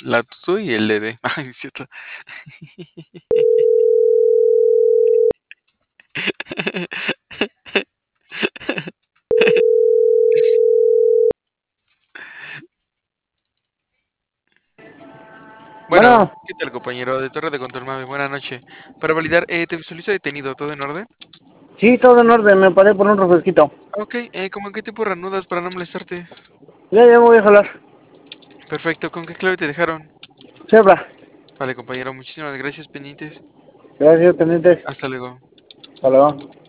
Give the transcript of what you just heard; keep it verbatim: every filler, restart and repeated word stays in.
la Tutu y el Dede. Ay, es cierto. Bueno, Bueno, ¿qué tal, compañero de Torre de Control Mame? Buenas noches. Para validar, eh, te visualizo detenido, ¿todo en orden? sí, todo en orden, me paré por un refresquito. Ok, eh, ¿cómo en qué tiempo reanudas para no molestarte? Ya, ya me voy a jalar. Perfecto, ¿con qué clave te dejaron? Sebra, Vale, compañero, muchísimas gracias, pendientes. gracias, pendiente. Hasta luego. Hasta luego.